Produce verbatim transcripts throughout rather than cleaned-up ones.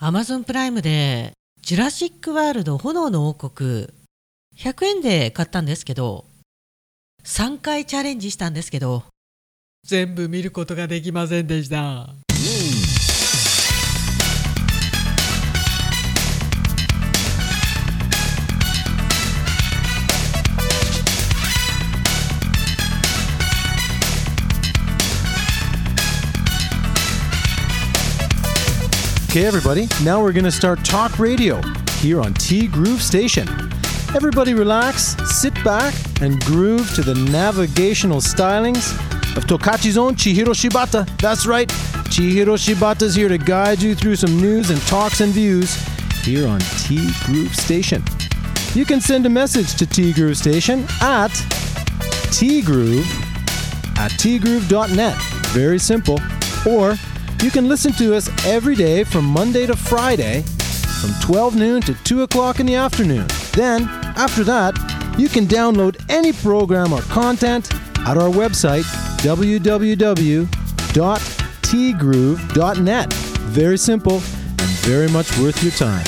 Amazon プライムでジュラシックワールド炎の王国ひゃくえんで買ったんですけど、さんかいチャレンジしたんですけど、全部見ることができませんでした。 Okay, everybody, now we're going to start talk radio here on T Groove Station. Everybody relax, sit back, and groove to the navigational stylings of Tokachi's own Chihiro Shibata. That's right, Chihiro Shibata's here to guide you through some news and talks and views here on T Groove Station. You can send a message to T Groove Station at tgroove at tgroove dot net. Very simple. Or you can listen to us every day from Monday to Friday from twelve noon to two o'clock in the afternoon. Then, after that, you can download any program or content at our website, w w w dot t groove dot net. Very simple and very much worth your time.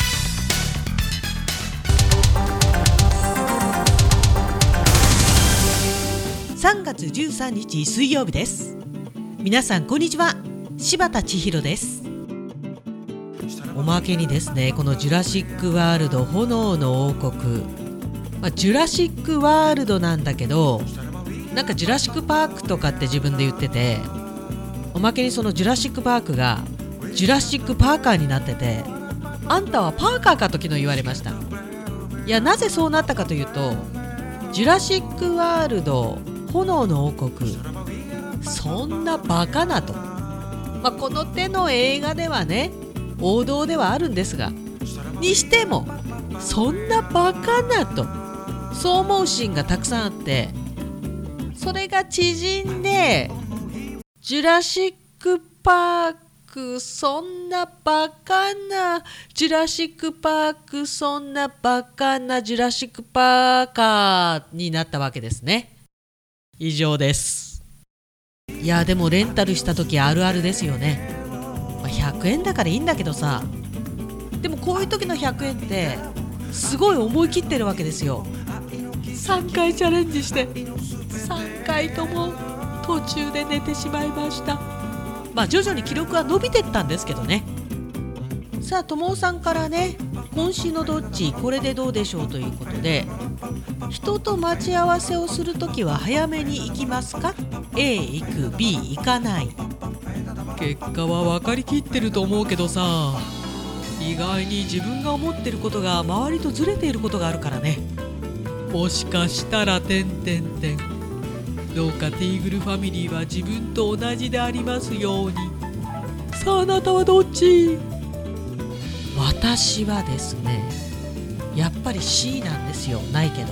さんがつじゅうさんにち水曜日です。皆さんこんにちは。柴田千尋です。おまけにですね、このジュラシックワールド炎の王国、まあ、ジュラシックワールドなんだけど、なんかジュラシックパークとかって自分で言ってて、おまけにそのジュラシックパークがジュラシックパーカーになってて、あんたはパーカーかと昨日言われました。いや、なぜそうなったかというと、ジュラシックワールド炎の王国、そんなバカなと、まあ、この手の映画ではね王道ではあるんですが、にしてもそんなバカなとそう思うシーンがたくさんあって、それが縮んでジュラシックパークそんなバカなジュラシックパークそんなバカなジュラシックパーカーになったわけですね。以上です。いやでもレンタルした時あるあるですよね。まあ、ひゃくえんだからいいんだけどさ、でもこういう時のひゃくえんってすごい思い切ってるわけですよ。さんかいチャレンジしてさんかいとも途中で寝てしまいました。まあ徐々に記録は伸びてったんですけどね。さあともさんからね、今週のどっちこれでどうでしょうということで、人と待ち合わせをするときは早めに行きますか？ A 行く B 行かない。結果は分かりきってると思うけどさ、意外に自分が思ってることが周りとずれていることがあるからね。もしかしたらてんてんてん、どうかティーグルファミリーは自分と同じでありますように。さああなたはどっち？私はですね、やっぱり C なんですよ。ないけど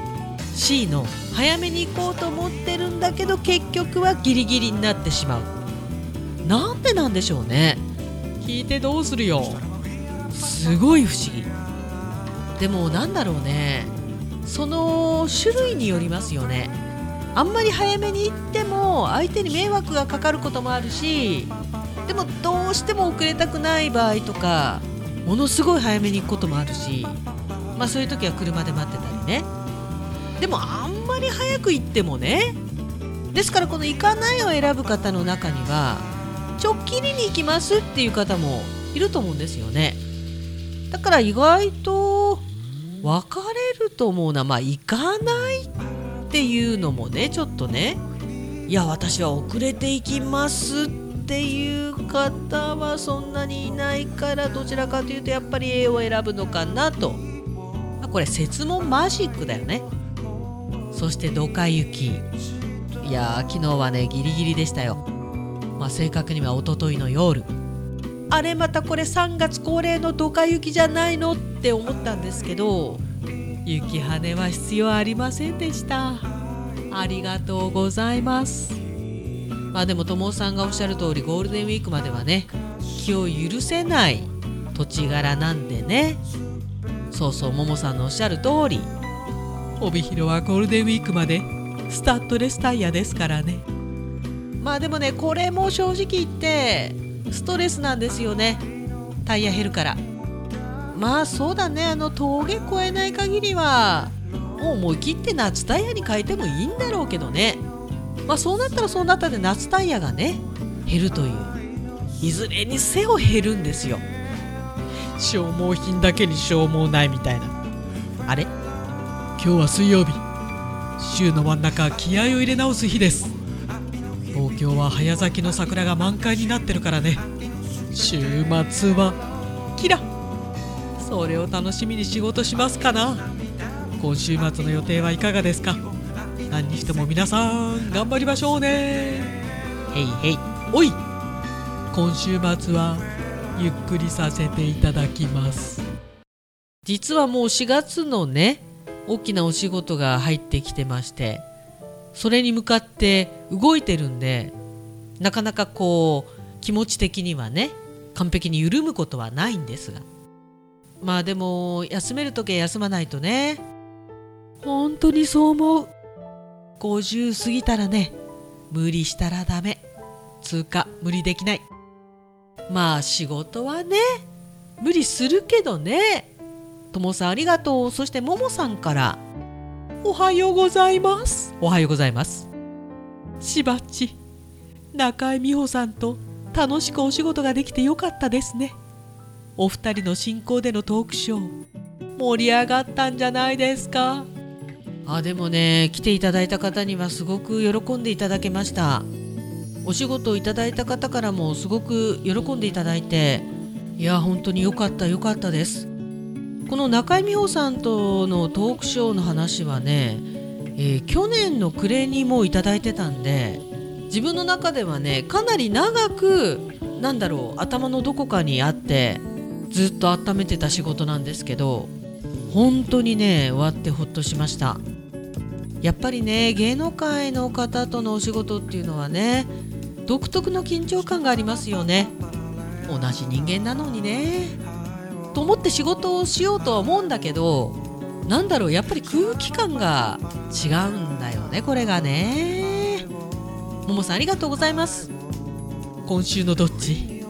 C の早めに行こうと思ってるんだけど結局はギリギリになってしまう。なんでなんでしょうね。聞いてどうするよ。すごい不思議。でもなんだろうね、その種類によりますよね。あんまり早めに行っても相手に迷惑がかかることもあるし、でもどうしても遅れたくない場合とかものすごい早めに行くこともあるし、まあそういう時は車で待ってたりね。でもあんまり早く行ってもね、ですからこの行かないを選ぶ方の中にはちょっきりに行きますっていう方もいると思うんですよね。だから意外と分かれると思うな。まあ行かないっていうのもね、ちょっとね、いや私は遅れて行きますっていう方はそんなにいないから、どちらかというとやっぱり A を選ぶのかなと。これ設問マジックだよね。そしてドカ雪、いや昨日はねギリギリでしたよ。まあ正確には一昨日の夜、あれまたこれさんがつ恒例のドカ雪じゃないのって思ったんですけど、雪跳は必要ありませんでした。ありがとうございます。まあでも友さんがおっしゃる通り、ゴールデンウィークまではね気を許せない土地柄なんでね。そうそう、ももさんのおっしゃる通り、帯広はゴールデンウィークまでスタッドレスタイヤですからね。まあでもねこれも正直言ってストレスなんですよね。 タイヤ減るから。まあそうだね、あの峠越えない限りはもう思い切って夏タイヤに変えてもいいんだろうけどね。まあそうなったらそうなったで夏タイヤがね減るという、いずれにせよ減るんですよ。消耗品だけに消耗ないみたいな。あれ、今日は水曜日、週の真ん中、気合を入れ直す日です。東京は早咲きの桜が満開になってるからね。週末はキラ、それを楽しみに仕事しますかな。今週末の予定はいかがですか。何にしても皆さん頑張りましょうね。へいへい。おい、今週末はゆっくりさせていただきます。実はもうしがつのね大きなお仕事が入ってきてまして、それに向かって動いてるんで、なかなかこう気持ち的にはね完璧に緩むことはないんですが、まあでも休めるときは休まないとね。本当にそう思う。ごじゅう過ぎたらね、無理したらダメつうか無理できない。まあ仕事はね無理するけどね。ともさんありがとう。そしてももさんからおはようございます。おはようございます。しばっち、中井美穂さんと楽しくお仕事ができてよかったですね。お二人の進行でのトークショー盛り上がったんじゃないですか。あ、でもね来ていただいた方にはすごく喜んでいただけました。お仕事をいただいた方からもすごく喜んでいただいて、いや本当によかったよかったです。この中井美穂さんとのトークショーの話はね、えー、去年の暮れにもういただいてたんで、自分の中ではねかなり長くなんだろう頭のどこかにあってずっと温めてた仕事なんですけど、本当にね終わってほっとしました。やっぱりね芸能界の方とのお仕事っていうのはね独特の緊張感がありますよね。同じ人間なのにねと思って仕事をしようとは思うんだけど、なんだろうやっぱり空気感が違うんだよね、これがね。ももさんありがとうございます。今週のどっち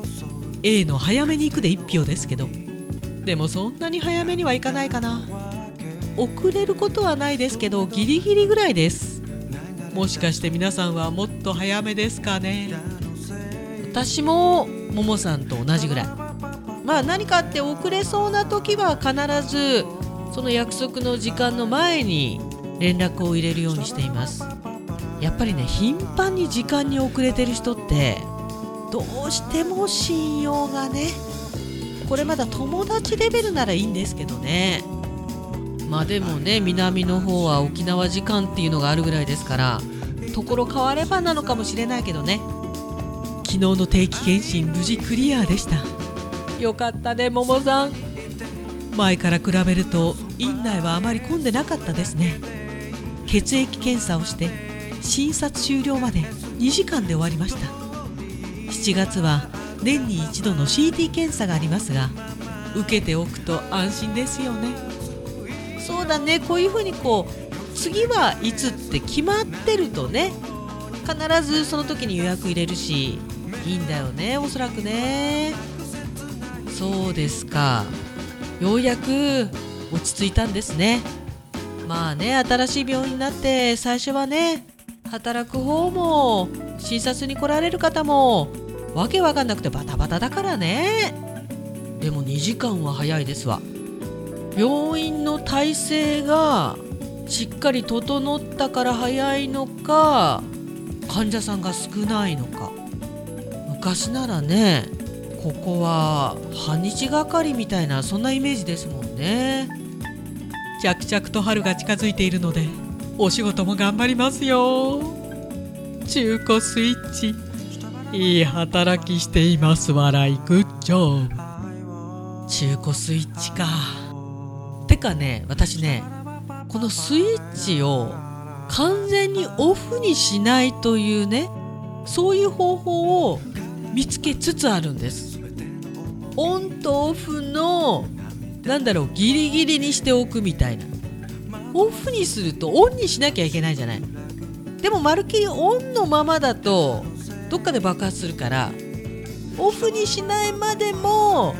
A の早めに行くでいっぴょうですけど、でもそんなに早めにはいかないかな。遅れることはないですけどギリギリぐらいです。もしかして皆さんはもっと早めですかね。私もももさんと同じぐらい。まあ何かあって遅れそうな時は必ずその約束の時間の前に連絡を入れるようにしています。やっぱりね頻繁に時間に遅れてる人ってどうしても信用がね、これまだ友達レベルならいいんですけどね。まあでもね南の方は沖縄時間っていうのがあるぐらいですから、ところ変わればなのかもしれないけどね。昨日の定期検診無事クリアでした。よかったねももさん。前から比べると院内はあまり混んでなかったですね。血液検査をして診察終了までにじかんで終わりました。しちがつは年に一度の シーティー 検査がありますが、受けておくと安心ですよね。そうだね、こういうふうにこう次はいつって決まってるとね、必ずその時に予約入れるしいいんだよね、おそらくね。そうですか、ようやく落ち着いたんですね。まあね、新しい病院になって最初はね、働く方も診察に来られる方もわけわかんなくてバタバタだからね。でもにじかんは早いですわ。病院の体制がしっかり整ったから早いのか、患者さんが少ないのか。昔ならね、ここは半日がかりみたいな、そんなイメージですもんね。着々と春が近づいているのでお仕事も頑張りますよ。中古スイッチいい働きしています笑いグッジョブ。中古スイッチか。てかね、私ねこのスイッチを完全にオフにしないというね、そういう方法を見つけつつあるんです。オンとオフのなんだろう、ギリギリにしておくみたいな。オフにするとオンにしなきゃいけないじゃない。でもまるっきりオンのままだとどっかで爆発するから、オフにしないまでも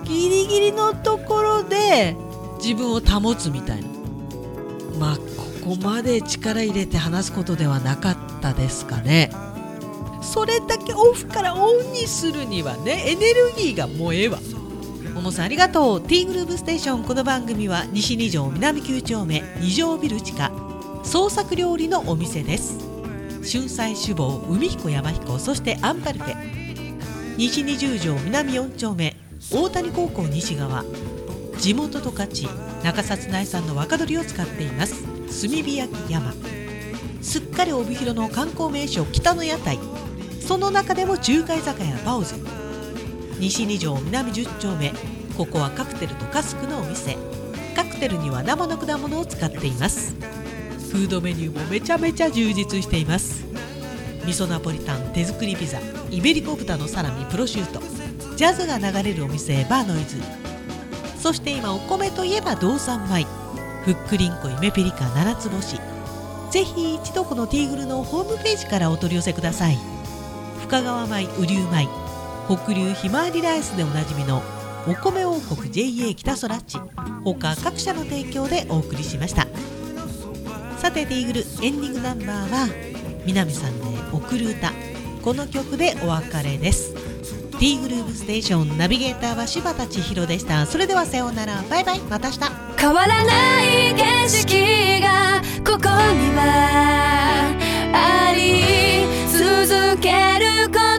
ギリギリのところで自分を保つみたいな、まあここまで力入れて話すことではなかったですかね。それだけオフからオンにするにはね、エネルギーがもうええわ。ももさんありがとう。 T グループステーション。この番組は西に条南きゅう丁目に条ビル地下創作料理のお店です。春菜酒房海彦山彦、そしてアンパルフェ、西にじゅう条南よん丁目大谷高校西側、地元十勝中札内産の若鶏を使っています炭火焼き山。すっかり帯広の観光名所北の屋台、その中でも中華居酒屋パオズ。西に条南じゅう丁目、ここはカクテルとカスクのお店。カクテルには生の果物を使っています。フードメニューもめちゃめちゃ充実しています。味噌ナポリタン、手作りピザ、イベリコ豚のサラミ、プロシュート、ジャズが流れるお店バーノイズ。そして今お米といえば道産米、ふっくりんこ夢ピリカ七つ星。ぜひ一度このティーグルのホームページからお取り寄せください。深川米、雨竜米、北流ひまわりライスでおなじみのお米王国 ジェイエー 北空地、他各社の提供でお送りしました。さてティーグルエンディングナンバーは南さんで送る歌、この曲でお別れです。ティーグループステーション、ナビゲーターは柴田千尋でした。それではさようなら、バイバイ、また明日。 変わらない景色がここにはあり続けること、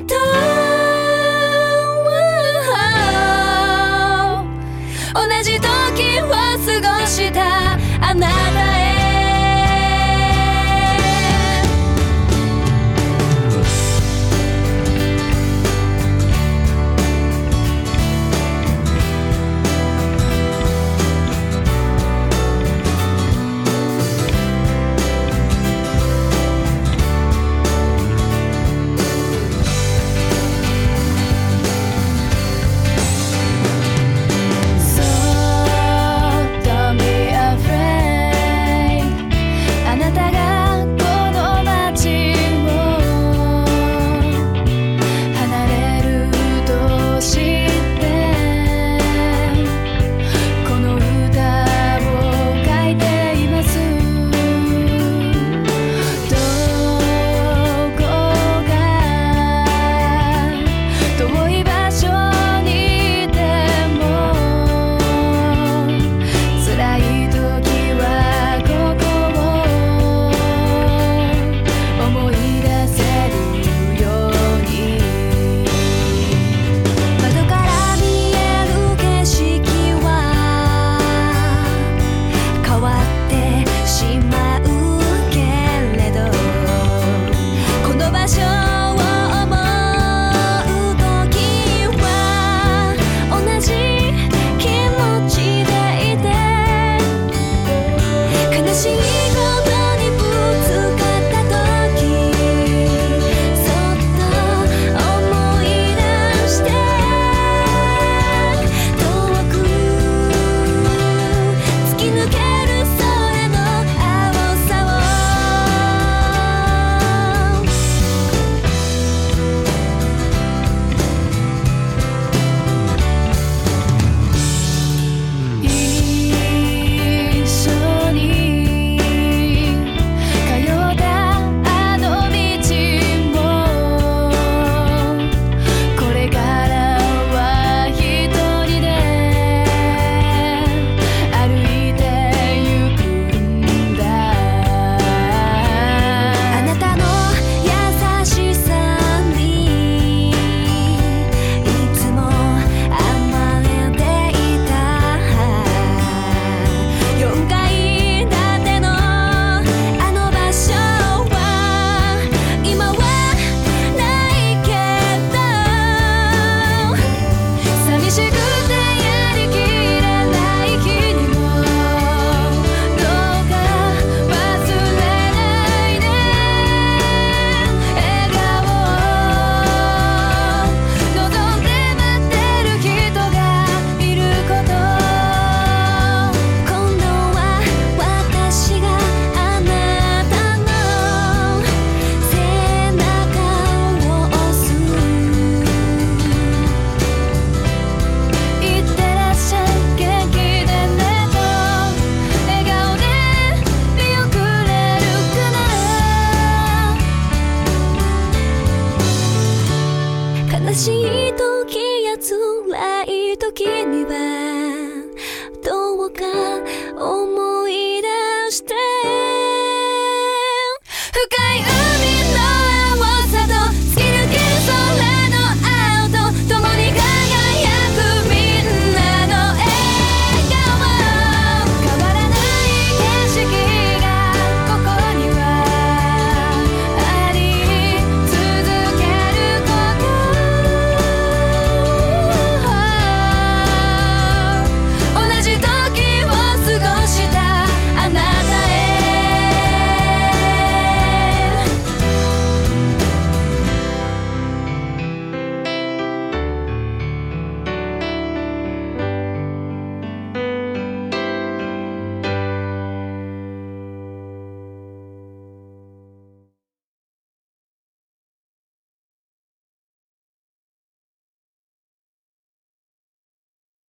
同じ時を過ごしたあなたへ。そっとい時にはどうか思